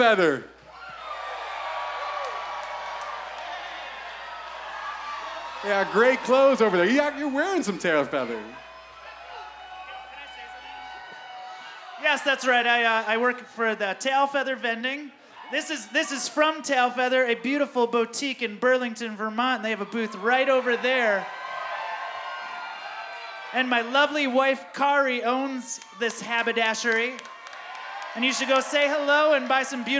Feather. Yeah, great clothes over there. You're wearing some tail feather. Yes, that's right. I work for the Tail Feather Vending. This is from Tail Feather, a beautiful boutique in Burlington, Vermont. And they have a booth right over there. And my lovely wife, Kari, owns this haberdashery. And you should go say hello and buy some beautiful